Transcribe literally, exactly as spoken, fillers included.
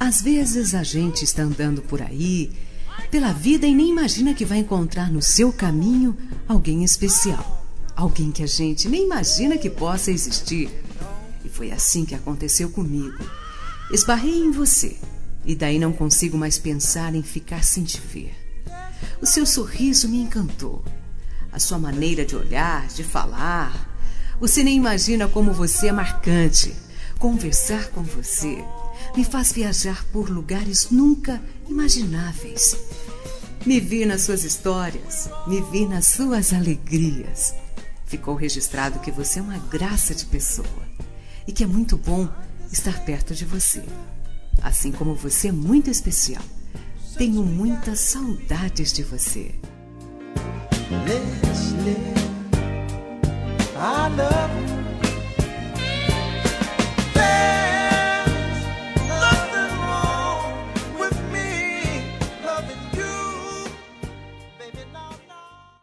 Às vezes a gente está andando por aí, pela vida, e nem imagina que vai encontrar no seu caminho alguém especial. Alguém que a gente nem imagina que possa existir. E foi assim que aconteceu comigo. Esbarrei em você, e daí não consigo mais pensar em ficar sem te ver. O seu sorriso me encantou. A sua maneira de olhar, de falar. Você nem imagina como você é marcante. Conversar com você me faz viajar por lugares nunca imagináveis. Me vi nas suas histórias, me vi nas suas alegrias. Ficou registrado que você é uma graça de pessoa e que é muito bom estar perto de você. Assim como você é muito especial, tenho muitas saudades de você. Leslie, I love